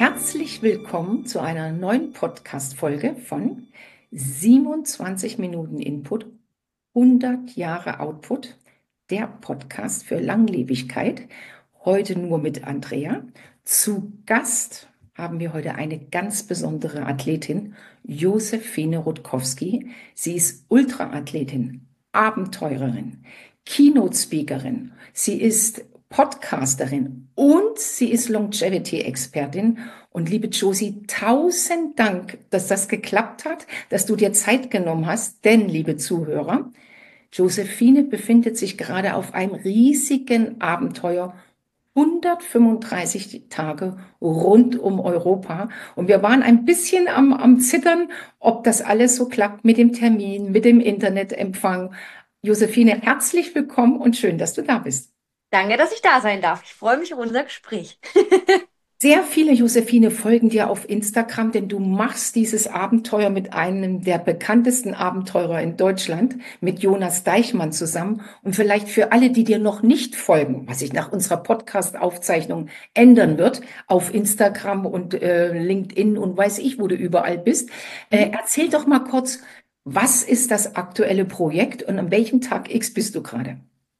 Herzlich willkommen zu einer neuen Podcast-Folge von 27 Minuten Input, 100 Jahre Output, der Podcast für Langlebigkeit. Heute nur mit Andrea. Zu Gast haben wir heute eine ganz besondere Athletin, Josephine Rutkowski. Sie ist Ultraathletin, Abenteurerin, Keynote-Speakerin. Sie ist Podcasterin und sie ist Longevity-Expertin. Und liebe Josie, tausend Dank, dass das geklappt hat, dass du dir Zeit genommen hast. Denn, liebe Zuhörer, Josephine befindet sich gerade auf einem riesigen Abenteuer, 135 Tage rund um Europa. Und wir waren ein bisschen am Zittern, ob das alles so klappt mit dem Termin, mit dem Internetempfang. Josephine, herzlich willkommen und schön, dass du da bist. Danke, dass ich da sein darf. Ich freue mich auf unser Gespräch. Sehr viele, Josephine, folgen dir auf Instagram, denn du machst dieses Abenteuer mit einem der bekanntesten Abenteurer in Deutschland, mit Jonas Deichmann zusammen. Und vielleicht für alle, die dir noch nicht folgen, was sich nach unserer Podcast-Aufzeichnung ändern wird, auf Instagram und LinkedIn und weiß ich, wo du überall bist, erzähl doch mal kurz, was ist das aktuelle Projekt und an welchem Tag X bist du gerade?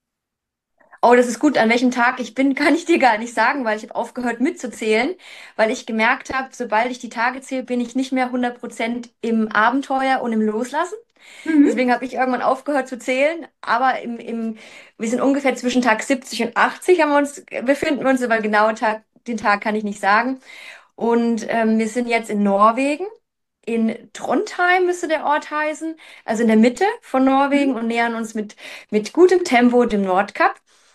Oh, das ist gut. An welchem Tag ich bin, kann ich dir gar nicht sagen, weil ich habe aufgehört mitzuzählen, weil ich gemerkt habe, sobald ich die Tage zähle, bin ich nicht mehr 100% im Abenteuer und im Loslassen. Mhm. Deswegen habe ich irgendwann aufgehört zu zählen. Aber wir sind ungefähr zwischen Tag 70 und 80 befinden wir uns, aber den Tag kann ich nicht sagen. Und wir sind jetzt in Norwegen. In Trondheim müsste der Ort heißen, also in der Mitte von Norwegen und nähern uns mit gutem Tempo dem Nordkap.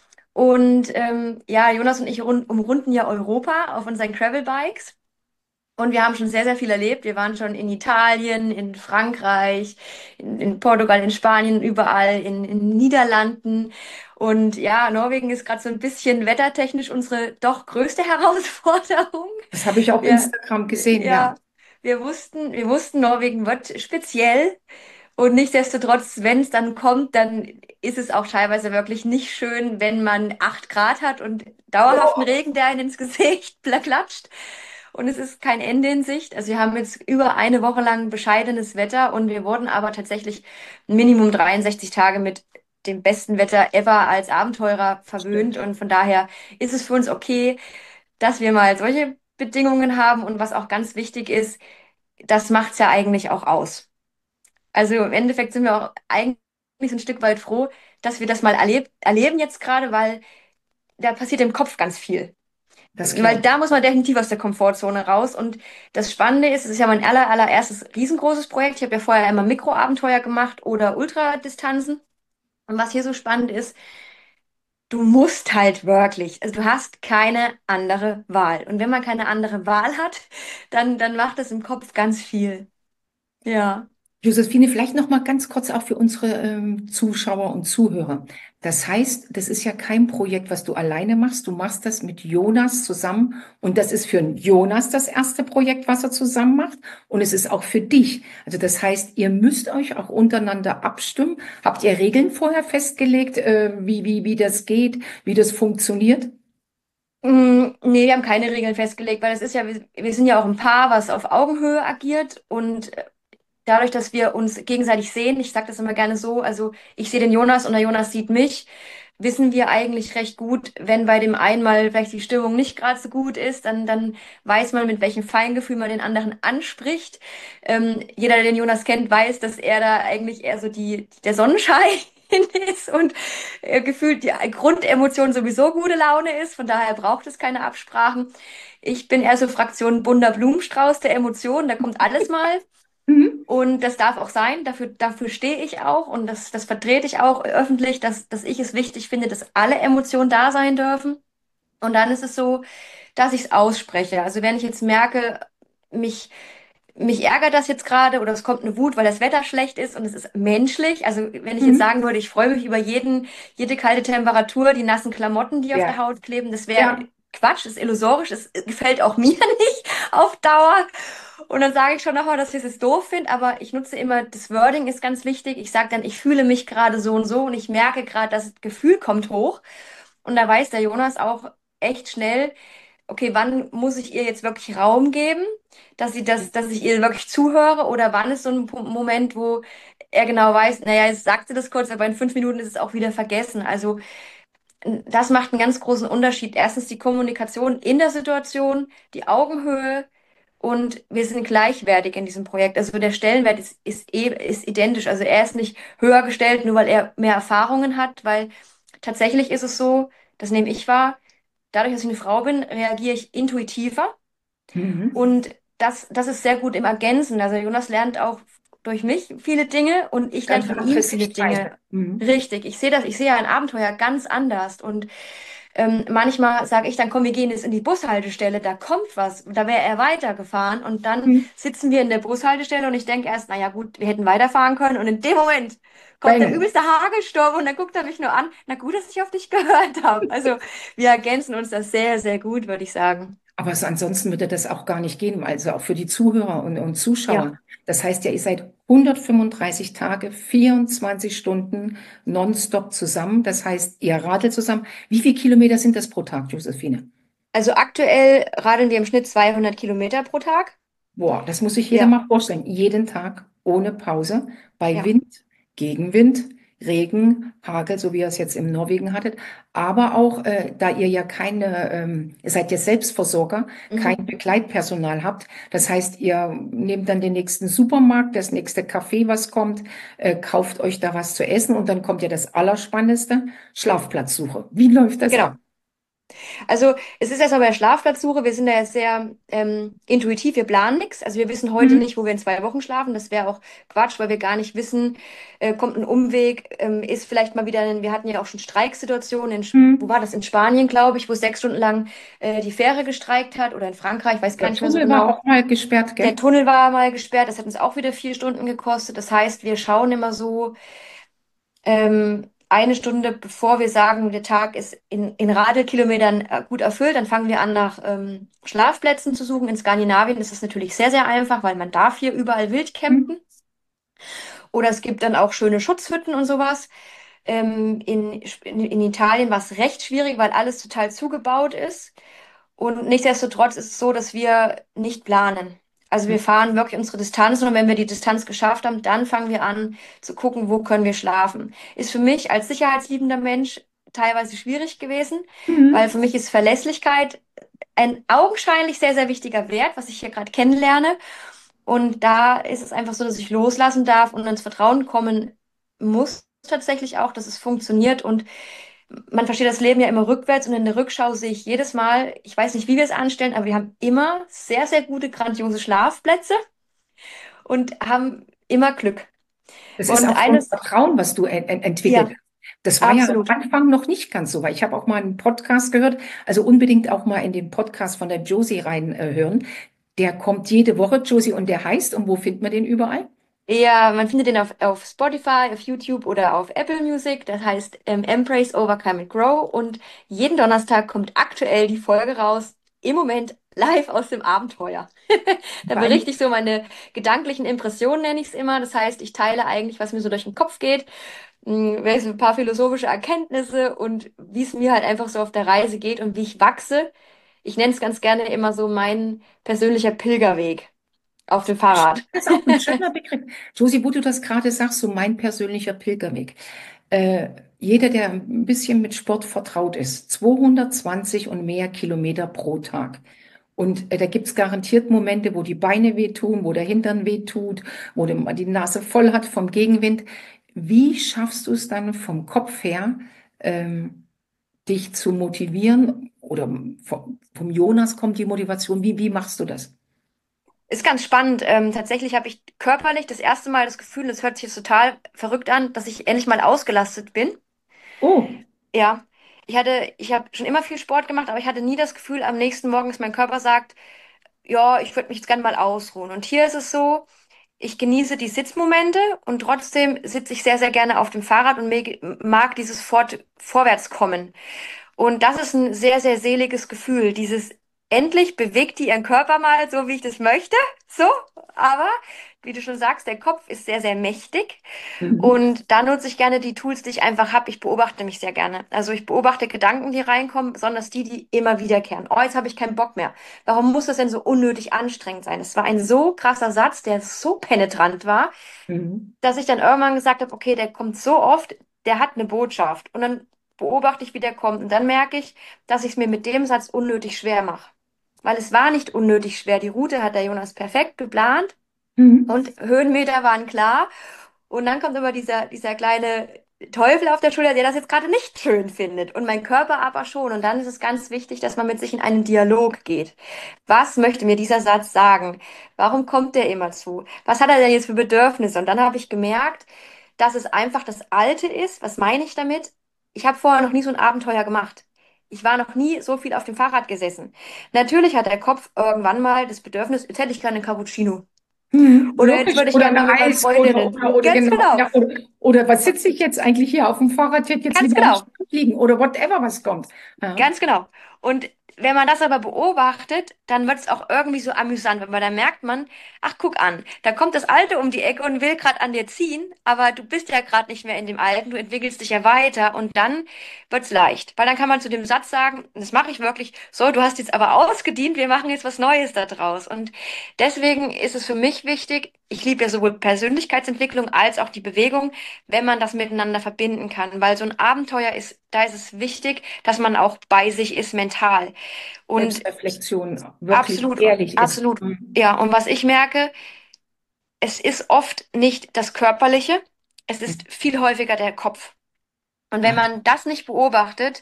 Und ja, Jonas und ich umrunden ja Europa auf unseren Gravel-Bikes. Und wir haben schon sehr, sehr viel erlebt. Wir waren schon in Italien, in Frankreich, in Portugal, in Spanien, überall, in Niederlanden. Und ja, Norwegen ist gerade so ein bisschen wettertechnisch unsere doch größte Herausforderung. Das habe ich auf Wir, Instagram gesehen, ja. ja, wir wussten, Norwegen wird speziell. Und nichtsdestotrotz, wenn es dann kommt, dann ist es auch teilweise wirklich nicht schön, wenn man 8 Grad hat und dauerhaften Oh. Regen, der einen ins Gesicht klatscht. Und es ist kein Ende in Sicht. Also wir haben jetzt über eine Woche lang bescheidenes Wetter und wir wurden aber tatsächlich Minimum 63 Tage mit dem besten Wetter ever als Abenteurer verwöhnt. Stimmt. Und von daher ist es für uns okay, dass wir mal solche Bedingungen haben. Und was auch ganz wichtig ist, das macht's ja eigentlich auch aus. Also im Endeffekt sind wir auch eigentlich so ein Stück weit froh, dass wir das mal erleben jetzt gerade, weil da passiert im Kopf ganz viel. Das Weil glaube da ich. muss man definitiv aus der Komfortzone raus. Und das Spannende ist, es ist ja mein allererstes riesengroßes Projekt. Ich habe ja vorher immer Mikroabenteuer gemacht oder Ultradistanzen. Und was hier so spannend ist, du musst halt wirklich, also du hast keine andere Wahl. Und wenn man keine andere Wahl hat, dann macht das im Kopf ganz viel. Ja. Josephine, vielleicht noch mal ganz kurz auch für unsere Zuschauer und Zuhörer. Das heißt, das ist ja kein Projekt, was du alleine machst. Du machst das mit Jonas zusammen und das ist für Jonas das erste Projekt, was er zusammen macht und es ist auch für dich. Also das heißt, ihr müsst euch auch untereinander abstimmen. Habt ihr Regeln vorher festgelegt, wie das geht, wie das funktioniert? Nee, wir haben keine Regeln festgelegt, weil es ist ja, wir sind ja auch ein Paar, was auf Augenhöhe agiert und dadurch, dass wir uns gegenseitig sehen, ich sage das immer gerne so, also ich sehe den Jonas und der Jonas sieht mich, wissen wir eigentlich recht gut, wenn bei dem einen mal vielleicht die Stimmung nicht gerade so gut ist, dann weiß man, mit welchem Feingefühl man den anderen anspricht. Jeder, der den Jonas kennt, weiß, dass er da eigentlich eher so der Sonnenschein ist und gefühlt die Grundemotion sowieso gute Laune ist. Von daher braucht es keine Absprachen. Ich bin eher so Fraktion bunter Blumenstrauß der Emotionen, da kommt alles mal. Mhm. Und das darf auch sein, dafür stehe ich auch und das vertrete ich auch öffentlich, dass ich es wichtig finde, dass alle Emotionen da sein dürfen. Und dann ist es so, dass ich es ausspreche. Also wenn ich jetzt merke, mich, mich ärgert das jetzt gerade oder es kommt eine Wut, weil das Wetter schlecht ist und es ist menschlich. Also wenn ich jetzt Mhm. sagen würde, ich freue mich über jede kalte Temperatur, die nassen Klamotten, die auf der Ja, Haut kleben, das wäre ja. Quatsch, ist illusorisch, es gefällt auch mir nicht auf Dauer. Und dann sage ich schon nochmal, dass ich es doof finde, aber ich nutze immer, das Wording ist ganz wichtig. Ich sage dann, ich fühle mich gerade so und so und ich merke gerade, das Gefühl kommt hoch. Und da weiß der Jonas auch echt schnell, okay, wann muss ich ihr jetzt wirklich Raum geben, dass ich ihr wirklich zuhöre, oder wann ist so ein Moment, wo er genau weiß, naja, jetzt sagt sie das kurz, aber in 5 Minuten ist es auch wieder vergessen. Also das macht einen ganz großen Unterschied. Erstens die Kommunikation in der Situation, die Augenhöhe, und wir sind gleichwertig in diesem Projekt. Also der Stellenwert ist identisch. Also er ist nicht höher gestellt, nur weil er mehr Erfahrungen hat, weil tatsächlich ist es so, das nehme ich wahr, dadurch, dass ich eine Frau bin, reagiere ich intuitiver, Mhm. und das ist sehr gut im Ergänzen. Also Jonas lernt auch durch mich viele Dinge und ich lerne Ganz von andere ihm viele Sichtweise. Dinge. Mhm. Richtig, ich sehe ein Abenteuer ganz anders, und manchmal sage ich dann, komm, wir gehen jetzt in die Bushaltestelle, da kommt was. Da wäre er weitergefahren, und dann Mhm. sitzen wir in der Bushaltestelle und ich denke erst, naja gut, wir hätten weiterfahren können, und in dem Moment kommt der Bang. übelste Hagelsturm und dann guckt er mich nur an. Na gut, dass ich auf dich gehört habe. Also wir ergänzen uns das sehr, sehr gut, würde ich sagen. Aber ansonsten würde das auch gar nicht gehen, also auch für die Zuhörer und Zuschauer. Ja. Das heißt ja, ihr seid 135 Tage, 24 Stunden nonstop zusammen. Das heißt, ihr radelt zusammen. Wie viele Kilometer sind das pro Tag, Josephine? Also aktuell radeln wir im Schnitt 200 Kilometer pro Tag. Boah, das muss sich jeder Ja, mal vorstellen. Jeden Tag ohne Pause, bei ja. Wind, Gegenwind, Regen, Hagel, so wie ihr es jetzt in Norwegen hattet. Aber auch, da ihr ja keine, ihr seid ja Selbstversorger, kein Mhm. Begleitpersonal habt. Das heißt, ihr nehmt dann den nächsten Supermarkt, das nächste Café, was kommt, kauft euch da was zu essen und dann kommt ja das Allerspannendste, Schlafplatzsuche. Wie läuft das ab? Genau. Also es ist erstmal bei der Schlafplatzsuche. Wir sind da ja sehr intuitiv, wir planen nichts. Also wir wissen heute Mhm. nicht, wo wir in 2 Wochen schlafen. Das wäre auch Quatsch, weil wir gar nicht wissen, kommt ein Umweg, ist vielleicht mal wieder, wir hatten ja auch schon Streiksituationen, wo Mhm. war das? In Spanien, glaube ich, wo 6 Stunden lang die Fähre gestreikt hat, oder in Frankreich, weiß gar Der nicht mehr so Tunnel war genau. auch mal gesperrt, Der gell? Tunnel war mal gesperrt, das hat uns auch wieder 4 Stunden gekostet. Das heißt, wir schauen immer so, eine Stunde bevor wir sagen, der Tag ist in Radelkilometern gut erfüllt, dann fangen wir an, nach Schlafplätzen zu suchen. In Skandinavien ist es natürlich sehr, sehr einfach, weil man darf hier überall wild Mhm. campen. Oder es gibt dann auch schöne Schutzhütten und sowas. In Italien war es recht schwierig, weil alles total zugebaut ist. Und nichtsdestotrotz ist es so, dass wir nicht planen. Also wir fahren wirklich unsere Distanzen, und wenn wir die Distanz geschafft haben, dann fangen wir an zu gucken, wo können wir schlafen. Ist für mich als sicherheitsliebender Mensch teilweise schwierig gewesen, weil Mhm. für mich ist Verlässlichkeit ein augenscheinlich sehr, sehr wichtiger Wert, was ich hier gerade kennenlerne. Und da ist es einfach so, dass ich loslassen darf und ins Vertrauen kommen muss, tatsächlich auch, dass es funktioniert. Und man versteht das Leben ja immer rückwärts, und in der Rückschau sehe ich jedes Mal, ich weiß nicht, wie wir es anstellen, aber wir haben immer sehr, sehr gute, grandiose Schlafplätze und haben immer Glück. Das ist Und auch so ein eines, Vertrauen, was du entwickelt ja, hast. Das war ja am absolut. Anfang noch nicht ganz so, weil ich habe auch mal einen Podcast gehört, also unbedingt auch mal in den Podcast von der Josie rein hören. Der kommt jede Woche, Josie, und der heißt, und wo findet man den überall? Ja, man findet den auf Spotify, auf YouTube oder auf Apple Music. Das heißt Embrace, Overcome and Grow. Und jeden Donnerstag kommt aktuell die Folge raus. Im Moment live aus dem Abenteuer. Da Vor allem, berichte ich so meine gedanklichen Impressionen, nenne ich es immer. Das heißt, ich teile eigentlich, was mir so durch den Kopf geht, so ein paar philosophische Erkenntnisse und wie es mir halt einfach so auf der Reise geht und wie ich wachse. Ich nenne es ganz gerne immer so mein persönlicher Pilgerweg auf dem Fahrrad. das ist auch ein schöner Begriff. Josie, wo du das gerade sagst, so mein persönlicher Pilgerweg. Äh, Jeder, der ein bisschen mit Sport vertraut ist, 220 und mehr Kilometer pro Tag. Und da gibt's garantiert Momente, wo die Beine wehtun, wo der Hintern wehtut, wo man die Nase voll hat vom Gegenwind. Wie schaffst du es dann vom Kopf her, ähm, dich zu motivieren? Oder vom Jonas kommt die Motivation. Wie machst du das? Ist ganz spannend. Tatsächlich habe ich körperlich das erste Mal das Gefühl, das hört sich jetzt total verrückt an, dass ich endlich mal ausgelastet bin. Oh, Ja, ich habe schon immer viel Sport gemacht, aber ich hatte nie das Gefühl am nächsten Morgen, dass mein Körper sagt, ja, ich würde mich jetzt gerne mal ausruhen. Und hier ist es so, ich genieße die Sitzmomente und trotzdem sitze ich sehr, sehr gerne auf dem Fahrrad und mag dieses Vorwärtskommen. Und das ist ein sehr, sehr seliges Gefühl, dieses endlich bewegt die ihren Körper mal so, wie ich das möchte. So, aber wie du schon sagst, der Kopf ist sehr, sehr mächtig. Mhm. Und da nutze ich gerne die Tools, die ich einfach habe. Ich beobachte mich sehr gerne. Also ich beobachte Gedanken, die reinkommen, besonders die, die immer wiederkehren. Oh, jetzt habe ich keinen Bock mehr. Warum muss das denn so unnötig anstrengend sein? Es war ein so krasser Satz, der so penetrant war, Mhm. dass ich dann irgendwann gesagt habe, okay, der kommt so oft, der hat eine Botschaft. Und dann beobachte ich, wie der kommt. Und dann merke ich, dass ich es mir mit dem Satz unnötig schwer mache. Weil es war nicht unnötig schwer. Die Route hat der Jonas perfekt geplant Mhm. und Höhenmeter waren klar. Und dann kommt immer dieser kleine Teufel auf der Schulter, der das jetzt gerade nicht schön findet. Und mein Körper aber schon. Und dann ist es ganz wichtig, dass man mit sich in einen Dialog geht. Was möchte mir dieser Satz sagen? Warum kommt der immer zu? Was hat er denn jetzt für Bedürfnisse? Und dann habe ich gemerkt, dass es einfach das Alte ist. Was meine ich damit? Ich habe vorher noch nie so ein Abenteuer gemacht. Ich war noch nie so viel auf dem Fahrrad gesessen. Natürlich hat der Kopf irgendwann mal das Bedürfnis, jetzt hätte ich gerne einen Cappuccino. Mhm. Oder jetzt Logisch. würde ich Oder gerne ein mal mit meinen Eis Freundinnen. oder Ganz genau. genau. Ja, oder was sitze ich jetzt eigentlich hier auf dem Fahrrad? Ich hätte jetzt Ganz lieber am genau. Strand liegen oder whatever, was kommt. Ja. Ganz genau. Und wenn man das aber beobachtet, dann wird es auch irgendwie so amüsant, weil dann merkt man, ach, guck an, da kommt das Alte um die Ecke und will gerade an dir ziehen, aber du bist ja gerade nicht mehr in dem Alten, du entwickelst dich ja weiter und dann wird's leicht. Weil dann kann man zu dem Satz sagen, und das mache ich wirklich, so, du hast jetzt aber ausgedient, wir machen jetzt was Neues da draus. Und deswegen ist es für mich wichtig, ich liebe ja sowohl Persönlichkeitsentwicklung als auch die Bewegung, wenn man das miteinander verbinden kann, weil so ein Abenteuer ist, da ist es wichtig, dass man auch bei sich ist mental. Und Selbstreflexion wirklich absolut, ehrlich ist. absolut, Mhm. ja. Und was ich merke, es ist oft nicht das Körperliche, es ist viel häufiger der Kopf. Und wenn Ah, man das nicht beobachtet,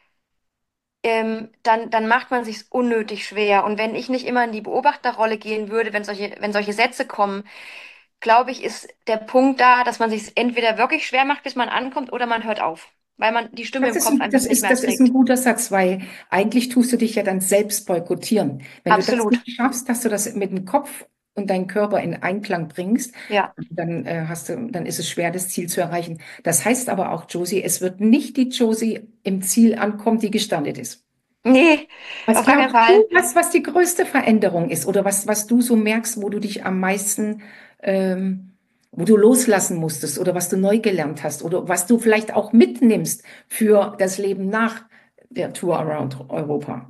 dann macht man sich unnötig schwer. Und wenn ich nicht immer in die Beobachterrolle gehen würde, wenn solche Sätze kommen, glaube ich, ist der Punkt da, dass man sich entweder wirklich schwer macht, bis man ankommt, oder man hört auf, weil man die Stimme im Kopf einfach nicht mehr das ist ein erträgt. guter Satz, weil eigentlich tust du dich ja dann selbst boykottieren. Wenn du das Absolut. nicht schaffst, dass du das mit dem Kopf und deinem Körper in Einklang bringst, Ja. dann dann ist es schwer, das Ziel zu erreichen. Das heißt aber auch, Josie, es wird nicht die Josie im Ziel ankommen, die gestartet ist. Nee, Was auf gar keinen glaubst Fall. du, was die größte Veränderung ist oder was du so merkst, wo du dich am meisten, wo du loslassen musstest oder was du neu gelernt hast oder was du vielleicht auch mitnimmst für das Leben nach der Tour around Europa?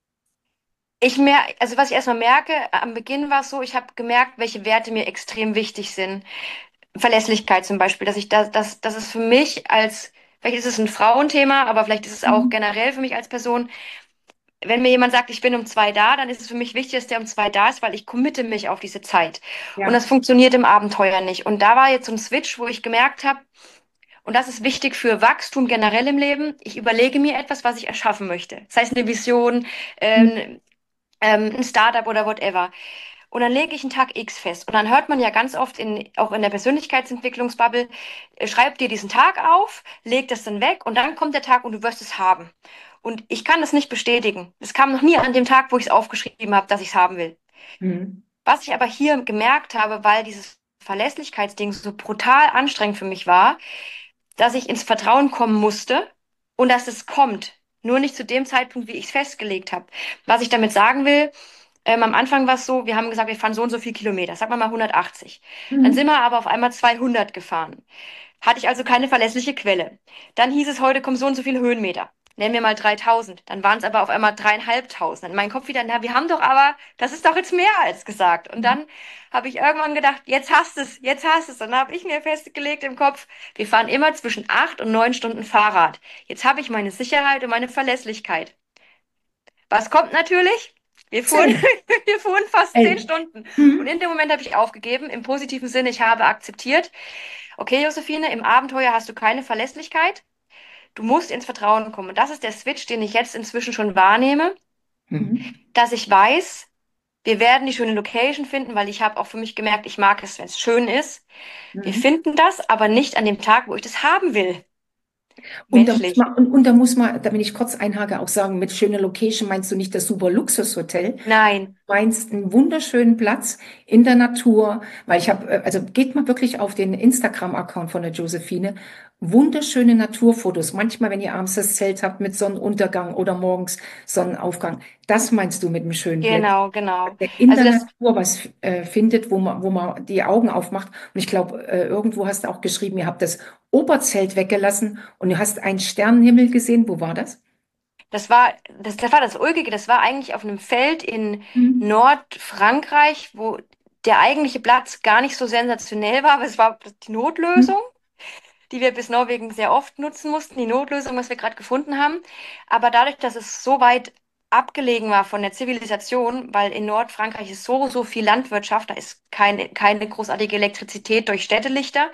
Also was ich erstmal merke, am Beginn war es so, ich habe gemerkt, welche Werte mir extrem wichtig sind. Verlässlichkeit zum Beispiel, dass es für mich vielleicht ist es ein Frauenthema, aber vielleicht ist es auch Mhm. generell für mich als Person, wenn mir jemand sagt, ich bin um 2 da, dann ist es für mich wichtig, dass der um 2 da ist, weil ich committe mich auf diese Zeit. Und das Ja. funktioniert im Abenteuer nicht. Und da war jetzt so ein Switch, wo ich gemerkt habe, und das ist wichtig für Wachstum generell im Leben. Ich überlege mir etwas, was ich erschaffen möchte. Das heißt eine Vision, Mhm. ähm, ein Startup oder whatever. Und dann lege ich einen Tag X fest. Und dann hört man ja ganz oft auch in der Persönlichkeitsentwicklungsbubble, schreib dir diesen Tag auf, leg das dann weg und dann kommt der Tag und du wirst es haben. Und ich kann das nicht bestätigen. Es kam noch nie an dem Tag, wo ich es aufgeschrieben habe, dass ich es haben will. Mhm. Was ich aber hier gemerkt habe, weil dieses Verlässlichkeitsding so brutal anstrengend für mich war, dass ich ins Vertrauen kommen musste und dass es kommt. Nur nicht zu dem Zeitpunkt, wie ich es festgelegt habe. Was ich damit sagen will, am Anfang war es so, wir haben gesagt, wir fahren so und so viel Kilometer, sag mal 180. Dann sind Mhm. wir aber auf einmal 200 gefahren. Hatte ich also keine verlässliche Quelle. Dann hieß es, heute kommen so und so viele Höhenmeter. Nennen wir mal 3000. Dann waren es aber auf einmal 3500. In meinem Kopf wieder, na, wir haben doch aber, das ist doch jetzt mehr als gesagt. Und dann habe ich irgendwann gedacht, jetzt hast es, jetzt hast es. Und dann habe ich mir festgelegt im Kopf, wir fahren immer zwischen 8 und 9 Stunden Fahrrad. Jetzt habe ich meine Sicherheit und meine Verlässlichkeit. Was kommt natürlich? Wir fuhren, 10. wir fuhren fast 11. 10 Stunden. Und Mhm. in dem Moment habe ich aufgegeben, im positiven Sinne, ich habe akzeptiert. Okay, Josephine, im Abenteuer hast du keine Verlässlichkeit. Du musst ins Vertrauen kommen. Und das ist der Switch, den ich jetzt inzwischen schon wahrnehme, Mhm. dass ich weiß, wir werden die schöne Location finden, weil ich habe auch für mich gemerkt, ich mag es, wenn es schön ist. Wir Mhm. finden das, aber nicht an dem Tag, wo ich das haben will. Und Menschlich. da muss man, da wenn ich kurz einhake, auch sagen, mit schöner Location meinst du nicht das super Luxushotel, Nein. meinst einen wunderschönen Platz in der Natur, weil ich habe, also geht mal wirklich auf den Instagram-Account von der Josephine wunderschöne Naturfotos. Manchmal, wenn ihr abends das Zelt habt mit Sonnenuntergang oder morgens Sonnenaufgang. Das meinst du mit einem schönen Bild? Genau, genau. Der in Also der das, Natur was findet, wo man die Augen aufmacht. Und ich glaube, irgendwo hast du auch geschrieben, ihr habt das Oberzelt weggelassen und du hast einen Sternenhimmel gesehen. Wo war das? das war das Ulkige. Das war eigentlich auf einem Feld in Mhm. Nordfrankreich, wo der eigentliche Platz gar nicht so sensationell war, aber es war die Notlösung, die wir bis Norwegen sehr oft nutzen mussten, die Notlösung, was wir gerade gefunden haben. Aber dadurch, dass es so weit abgelegen war von der Zivilisation, weil in Nordfrankreich ist so viel Landwirtschaft, da ist keine großartige Elektrizität durch Städtelichter,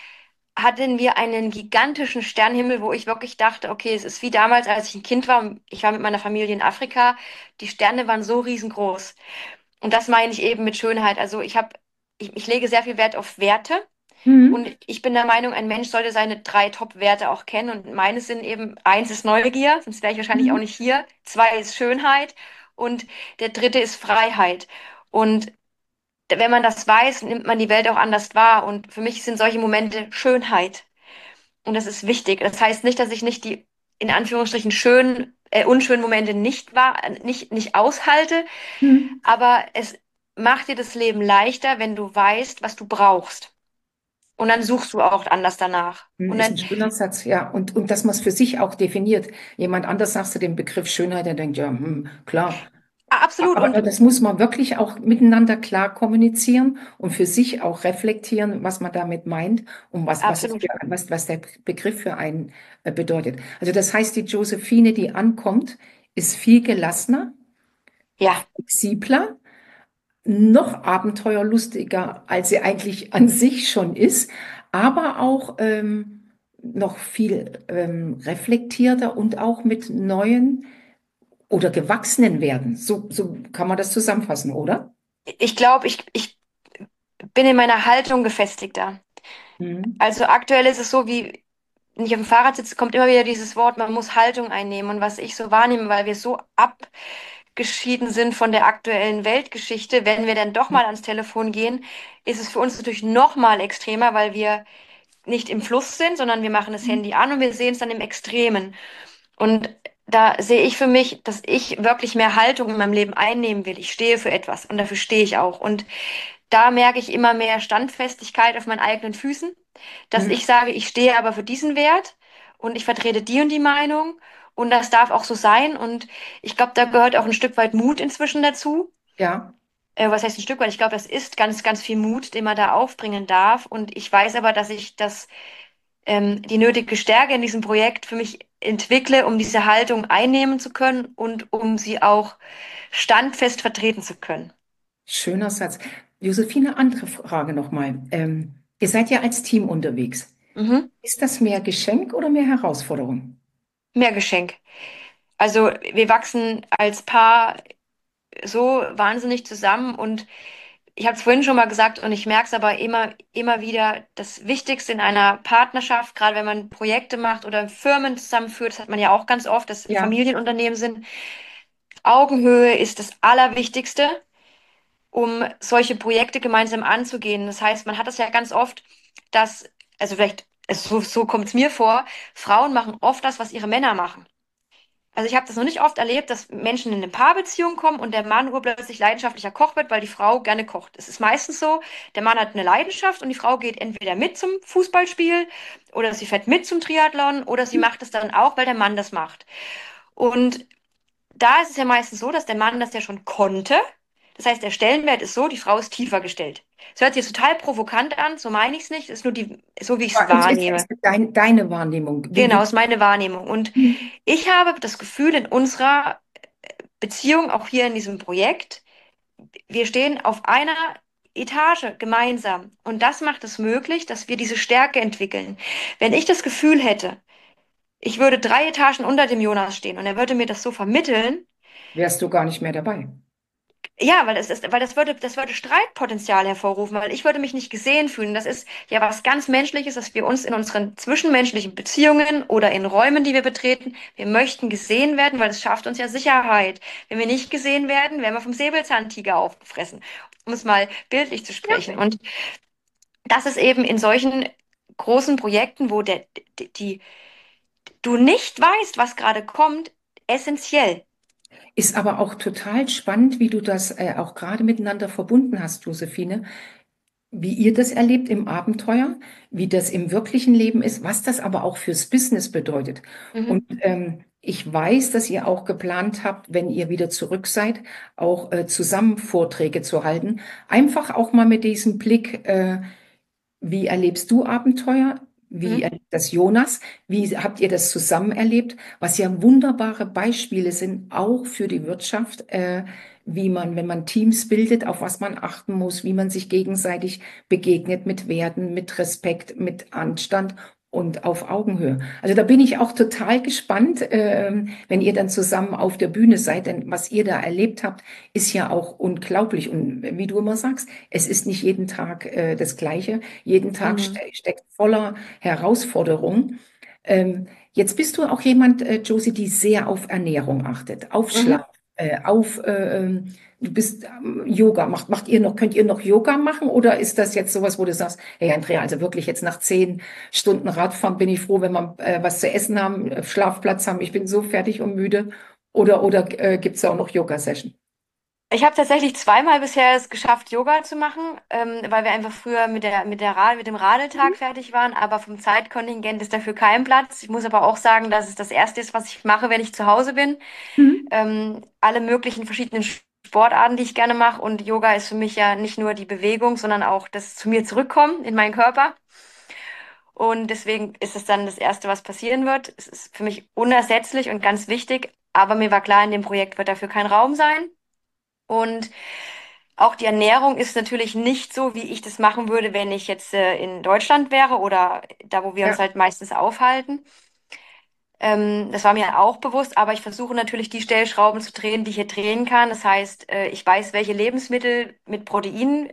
hatten wir einen gigantischen Sternenhimmel, wo ich wirklich dachte, okay, es ist wie damals, als ich ein Kind war. Ich war mit meiner Familie in Afrika. Die Sterne waren so riesengroß. Und das meine ich eben mit Schönheit. Also ich lege sehr viel Wert auf Werte. Mhm. Und ich bin der Meinung, ein Mensch sollte seine drei Top-Werte auch kennen. Und meine sind eben, eins ist Neugier, sonst wäre ich wahrscheinlich auch Mhm. nicht hier. Zwei ist Schönheit. Und der dritte ist Freiheit. Und wenn man das weiß, nimmt man die Welt auch anders wahr. Und für mich sind solche Momente Schönheit. Und das ist wichtig. Das heißt nicht, dass ich nicht die in Anführungsstrichen unschönen Momente nicht aushalte, Mhm. aber es macht dir das Leben leichter, wenn du weißt, was du brauchst. Und dann suchst du auch anders danach. Und Ist ein dann, schöner Satz, ja. Und dass man es für sich auch definiert. Jemand anders sagst du den Begriff Schönheit, der denkt, ja, klar. absolut. Aber Und das muss man wirklich auch miteinander klar kommunizieren und für sich auch reflektieren, was man damit meint und absolut. was der Begriff für einen bedeutet. Also das heißt, die Josephine, die ankommt, ist viel gelassener, Ja, flexibler, noch abenteuerlustiger, als sie eigentlich an sich schon ist, aber auch noch viel reflektierter und auch mit neuen oder gewachsenen werden. So kann man das zusammenfassen, oder? ich glaube, ich bin in meiner Haltung gefestigter. Mhm. Also aktuell ist es so, wie wenn ich auf dem Fahrrad sitze, kommt immer wieder dieses Wort, man muss Haltung einnehmen. Und was ich so wahrnehme, weil wir so abgeschieden sind von der aktuellen Weltgeschichte, wenn wir dann doch mal ans Telefon gehen, ist es für uns natürlich noch mal extremer, weil wir nicht im Fluss sind, sondern wir machen das Handy an und wir sehen es dann im Extremen. Und da sehe ich für mich, dass ich wirklich mehr Haltung in meinem Leben einnehmen will. Ich stehe für etwas und dafür stehe ich auch. Und da merke ich immer mehr Standfestigkeit auf meinen eigenen Füßen, dass Mhm. ich sage, ich stehe aber für diesen Wert und ich vertrete die und die Meinung und das darf auch so sein. Und ich glaube, da gehört auch ein Stück weit Mut inzwischen dazu. Ja, Was heißt ein Stück weit? Ich glaube, das ist ganz viel Mut, den man da aufbringen darf. Und ich weiß aber, dass ich die nötige Stärke in diesem Projekt für mich entwickle, um diese Haltung einnehmen zu können und um sie auch standfest vertreten zu können. schöner Satz. Josephine, andere Frage nochmal. Ihr seid ja als Team unterwegs. Mhm. Ist das mehr Geschenk oder mehr Herausforderung? Mehr Geschenk. Also wir wachsen als Paar so wahnsinnig zusammen und ich habe es vorhin schon mal gesagt und ich merke es aber immer wieder, das Wichtigste in einer Partnerschaft, gerade wenn man Projekte macht oder Firmen zusammenführt, das hat man ja auch ganz oft, dass Ja, Familienunternehmen sind, Augenhöhe ist das Allerwichtigste, um solche Projekte gemeinsam anzugehen. Das heißt, man hat das ja ganz oft, dass, also vielleicht, so kommt es mir vor, Frauen machen oft das, was ihre Männer machen. Also ich habe das noch nicht oft erlebt, dass Menschen in eine Paarbeziehung kommen und der Mann urplötzlich leidenschaftlicher Koch wird, weil die Frau gerne kocht. Es ist meistens so, der Mann hat eine Leidenschaft und die Frau geht entweder mit zum Fußballspiel oder sie fährt mit zum Triathlon oder sie macht es dann auch, weil der Mann das macht. Und da ist es ja meistens so, dass der Mann das ja schon konnte. Das heißt, der Stellenwert ist so, die Frau ist tiefer gestellt. Es hört sich jetzt total provokant an, so meine ich es nicht, es ist nur so, wie ich es ist wahrnehme. jetzt deine Wahrnehmung. Genau, ist meine Wahrnehmung. Und ich habe das Gefühl, in unserer Beziehung, auch hier in diesem Projekt, wir stehen auf einer Etage gemeinsam. Und das macht es möglich, dass wir diese Stärke entwickeln. Wenn ich das Gefühl hätte, ich würde 3 Etagen unter dem Jonas stehen und er würde mir das so vermitteln, Wärst du gar nicht mehr dabei. ja, weil das würde Streitpotenzial hervorrufen, weil ich würde mich nicht gesehen fühlen. Das ist ja was ganz Menschliches, dass wir uns in unseren zwischenmenschlichen Beziehungen oder in Räumen, die wir betreten, wir möchten gesehen werden, weil es schafft uns ja Sicherheit. Wenn wir nicht gesehen werden, werden wir vom Säbelzahntiger aufgefressen, um es mal bildlich zu Ja. sprechen. Und das ist eben in solchen großen Projekten, wo du nicht weißt, was gerade kommt, essentiell. Ist aber auch total spannend, wie du das auch gerade miteinander verbunden hast, Josephine. Wie ihr das erlebt im Abenteuer, wie das im wirklichen Leben ist, was das aber auch fürs Business bedeutet. Und Mhm. ich weiß, dass ihr auch geplant habt, wenn ihr wieder zurück seid, auch zusammen Vorträge zu halten. Einfach auch mal mit diesem Blick, wie erlebst du Abenteuer? Wie Mhm. erlebt das Jonas? Wie habt ihr das zusammen erlebt? Was ja wunderbare Beispiele sind, auch für die Wirtschaft, wie man, wenn man Teams bildet, auf was man achten muss, wie man sich gegenseitig begegnet mit Werten, mit Respekt, mit Anstand und auf Augenhöhe. Also da bin ich auch total gespannt, wenn ihr dann zusammen auf der Bühne seid, denn was ihr da erlebt habt, ist ja auch unglaublich. Und wie du immer sagst, es ist nicht jeden Tag das Gleiche. Jeden Tag Mhm. steckt voller Herausforderungen. Jetzt bist du auch jemand, Josie, die sehr auf Ernährung achtet, auf Mhm. Schlaf, du bist Yoga. Macht ihr noch, könnt ihr noch Yoga machen oder ist das jetzt sowas, wo du sagst, hey Andrea, also wirklich jetzt nach 10 Stunden Radfahren bin ich froh, wenn wir was zu essen haben, Schlafplatz haben. Ich bin so fertig und müde. Oder gibt es auch noch Yoga-Session? Ich habe tatsächlich zweimal bisher es geschafft, Yoga zu machen, weil wir einfach früher mit dem Radeltag fertig waren, aber vom Zeitkontingent ist dafür kein Platz. Ich muss aber auch sagen, dass es das Erste ist, was ich mache, wenn ich zu Hause bin. Mhm. Alle möglichen verschiedenen Sportarten, die ich gerne mache. Und Yoga ist für mich ja nicht nur die Bewegung, sondern auch das zu mir zurückkommen in meinen Körper. Und deswegen ist es dann das Erste, was passieren wird. Es ist für mich unersetzlich und ganz wichtig. Aber mir war klar, in dem Projekt wird dafür kein Raum sein. Und auch die Ernährung ist natürlich nicht so, wie ich das machen würde, wenn ich jetzt in Deutschland wäre oder da, wo wir uns Ja, halt meistens aufhalten. Das war mir auch bewusst, aber ich versuche natürlich die Stellschrauben zu drehen, die ich hier drehen kann. Das heißt, ich weiß, welche Lebensmittel mit Protein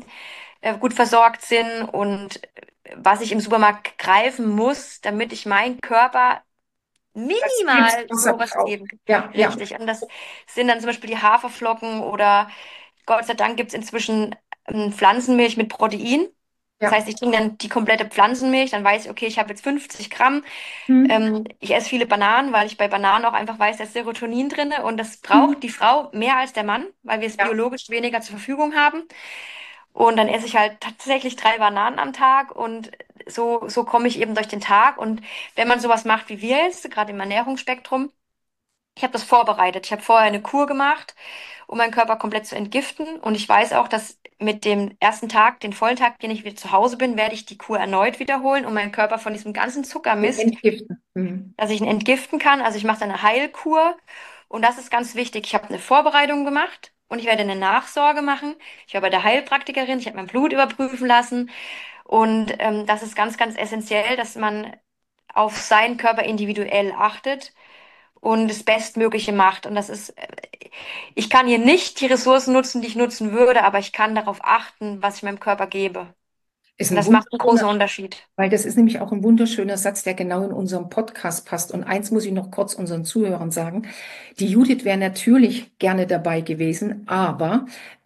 gut versorgt sind und was ich im Supermarkt greifen muss, damit ich meinen Körper das gibst, minimal was er sowas braucht. geben kann. Ja, ja. Richtig. Und das sind dann zum Beispiel die Haferflocken oder Gott sei Dank gibt es inzwischen Pflanzenmilch mit Protein. Das Ja. heißt, ich trinke dann die komplette Pflanzenmilch, dann weiß ich, okay, ich habe jetzt 50 Gramm. Hm. Ich esse viele Bananen, weil ich bei Bananen auch einfach weiß, da ist Serotonin drin und das Hm. braucht die Frau mehr als der Mann, weil wir es Ja. biologisch weniger zur Verfügung haben. Und dann esse ich halt tatsächlich 3 Bananen am Tag und so komme ich eben durch den Tag. Und wenn man sowas macht wie wir jetzt, gerade im Ernährungsspektrum, ich habe das vorbereitet. Ich habe vorher eine Kur gemacht, um meinen Körper komplett zu entgiften. Und ich weiß auch, dass mit dem ersten Tag, den vollen Tag, den ich wieder zu Hause bin, werde ich die Kur erneut wiederholen, um meinen Körper von diesem ganzen Zuckermist, Entgiften. Hm. dass ich ihn entgiften kann. Also ich mache dann eine Heilkur. Und das ist ganz wichtig. Ich habe eine Vorbereitung gemacht und ich werde eine Nachsorge machen. Ich war bei der Heilpraktikerin, ich habe mein Blut überprüfen lassen. Und das ist ganz, ganz essentiell, dass man auf seinen Körper individuell achtet und das Bestmögliche macht. Und das ist, ich kann hier nicht die Ressourcen nutzen, die ich nutzen würde, aber ich kann darauf achten, was ich meinem Körper gebe. Ist Und ein das macht einen wunderschöner, großen Unterschied. weil das ist nämlich auch ein wunderschöner Satz, der genau in unserem Podcast passt. Und eins muss ich noch kurz unseren Zuhörern sagen. Die Judith wäre natürlich gerne dabei gewesen, aber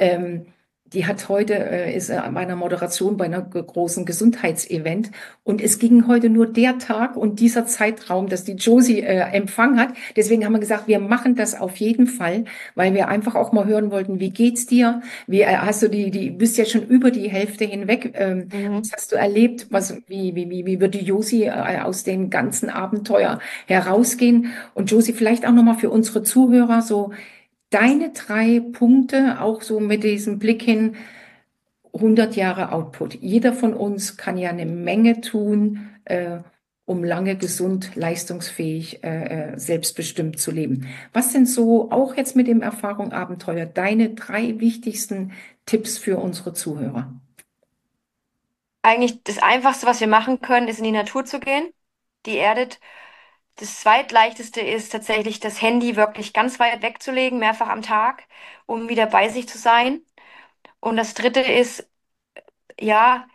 die hat heute, ist bei einer Moderation bei einer großen Gesundheitsevent und es ging heute nur der Tag und dieser Zeitraum, dass die Josie Empfang hat. Deswegen haben wir gesagt, wir machen das auf jeden Fall, weil wir einfach auch mal hören wollten, wie geht's dir? Wie hast du bist ja schon über die Hälfte hinweg. Was Mhm. hast du erlebt? Wie wird die Josie aus dem ganzen Abenteuer herausgehen? Und Josie, vielleicht auch nochmal für unsere Zuhörer so deine 3 Punkte, auch so mit diesem Blick hin, 100 Jahre Output. Jeder von uns kann ja eine Menge tun, um lange gesund, leistungsfähig, selbstbestimmt zu leben. Was sind so, auch jetzt mit dem Erfahrung Abenteuer, deine 3 wichtigsten Tipps für unsere Zuhörer? Eigentlich das Einfachste, was wir machen können, ist in die Natur zu gehen. Die erdet. Das zweitleichteste ist tatsächlich, das Handy wirklich ganz weit wegzulegen, mehrfach am Tag, um wieder bei sich zu sein. Und das dritte ist, ja,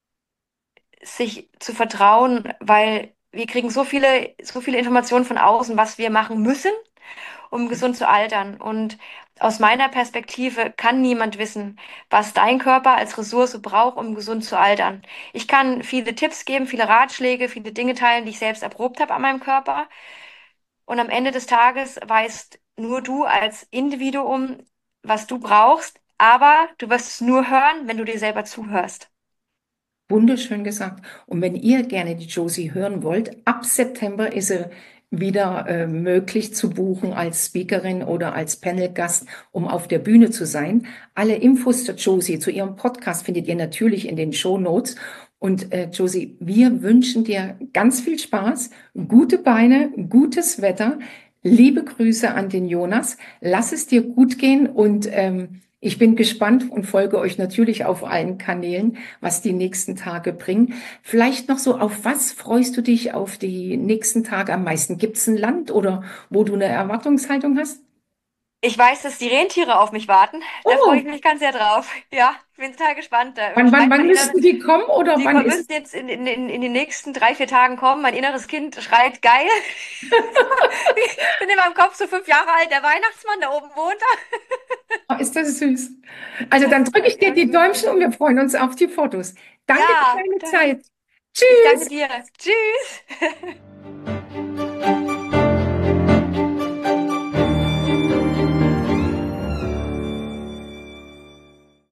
sich zu vertrauen, weil wir kriegen so viele Informationen von außen, was wir machen müssen. um gesund zu altern. Und aus meiner Perspektive kann niemand wissen, was dein Körper als Ressource braucht, um gesund zu altern. Ich kann viele Tipps geben, viele Ratschläge, viele Dinge teilen, die ich selbst erprobt habe an meinem Körper. Und am Ende des Tages weißt nur du als Individuum, was du brauchst, aber du wirst es nur hören, wenn du dir selber zuhörst. Wunderschön gesagt. Und wenn ihr gerne die Josie hören wollt, ab September ist sie wieder möglich zu buchen als Speakerin oder als Panelgast, um auf der Bühne zu sein. Alle Infos zur Josie, zu ihrem Podcast findet ihr natürlich in den Shownotes. Und Josie, wir wünschen dir ganz viel Spaß, gute Beine, gutes Wetter. Liebe Grüße an den Jonas. Lass es dir gut gehen und ich bin gespannt und folge euch natürlich auf allen Kanälen, was die nächsten Tage bringen. Vielleicht noch so, auf was freust du dich auf die nächsten Tage am meisten? Gibt es ein Land oder wo du eine Erwartungshaltung hast? Ich weiß, dass die Rentiere auf mich warten. Da freue ich Oh, mich ganz sehr drauf. Ja, ich bin total gespannt. Da wann, wann, schreit wann mein inneres, müssten die kommen oder die wann ist es? müssen jetzt in den nächsten 3, 4 Tagen kommen. Mein inneres Kind schreit geil. Ich bin in meinem Kopf so 5 Jahre alt, der Weihnachtsmann, da oben wohnt er. Oh, ist das süß. Also dann drücke ich dir Ja, die Däumchen und wir freuen uns auf die Fotos. Danke für ja, deine danke. Zeit. Ich danke Tschüss. dir. Tschüss.